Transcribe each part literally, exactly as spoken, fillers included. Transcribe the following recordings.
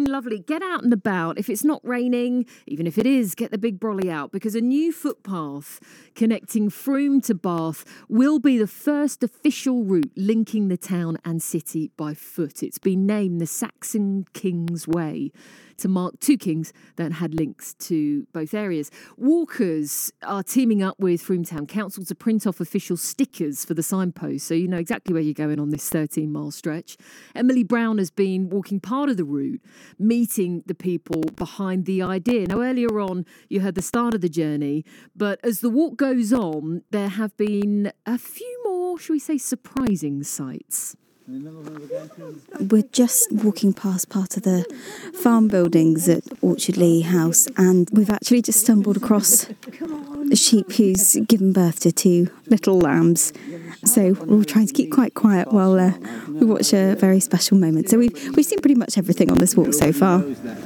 lovely. Get out and about. If it's not raining, even if it is, get the big brolly out, because a new footpath connecting Frome to Bath will be the first official route linking the town and city by foot. It's been named the Saxon Kings Way to mark two kings that had links to both areas. Walkers are teaming up with Frome Town Council to print off official stickers for the signpost, so you know exactly where you're going on this thirteen-mile stretch. Emily Brown has been walking part of the route, meeting the people behind the idea. Now, earlier on, you heard the start of the journey, but as the walk goes on, there have been a few more, shall we say, surprising sights. We're just walking past part of the farm buildings at Orchard Lee House, and we've actually just stumbled across a sheep who's given birth to two little lambs. So we're all trying to keep quite quiet while uh, we watch a very special moment. So we've we've seen pretty much everything on this walk so far.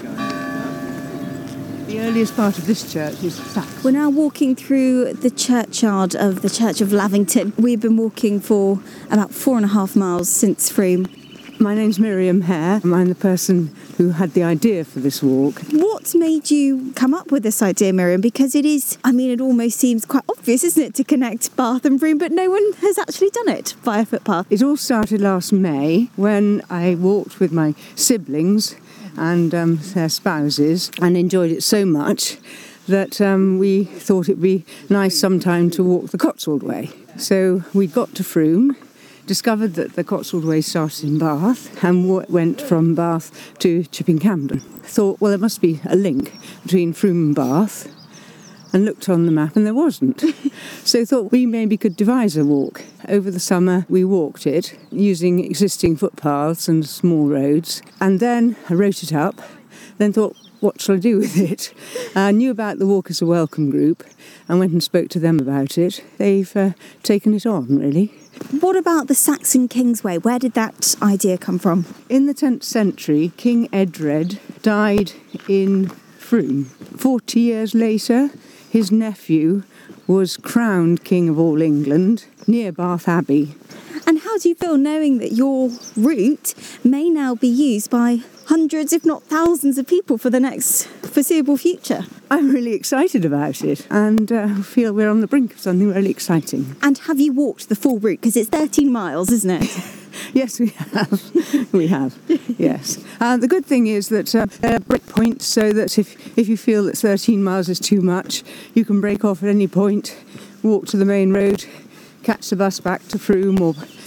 The earliest part of this church is Saxon. We're now walking through the churchyard of the Church of Lavington. We've been walking for about four and a half miles since Frome. My name's Miriam Hare. I'm the person who had the idea for this walk. What made you come up with this idea, Miriam? Because it is, I mean, it almost seems quite obvious, isn't it, to connect Bath and Frome, but no one has actually done it via footpath. It all started last May when I walked with my siblings and um, their spouses, and enjoyed it so much that um, we thought it'd be nice sometime to walk the Cotswold Way. So we got to Frome, discovered that the Cotswold Way started in Bath and w- went from Bath to Chipping Campden. Thought, well, there must be a link between Frome and Bath, and looked on the map and there wasn't. So thought we maybe could devise a walk. Over the summer we walked it using existing footpaths and small roads, and then I wrote it up, then thought, what shall I do with it? I knew about the Walk as a Welcome group and went and spoke to them about it. They've uh, taken it on, really. What about the Saxon Kings Way? Where did that idea come from? In the tenth century, King Edred died in Frome. Forty years later, his nephew was crowned King of all England near Bath Abbey. And how do you feel knowing that your route may now be used by hundreds, if not thousands of people for the next foreseeable future? I'm really excited about it, and uh, feel we're on the brink of something really exciting. And have you walked the full route? Because it's thirteen miles, isn't it? Yes, we have. we have, yes. Uh, the good thing is that uh, there are break points, so that if, if you feel that thirteen miles is too much, you can break off at any point, walk to the main road, catch the bus back to Frome, or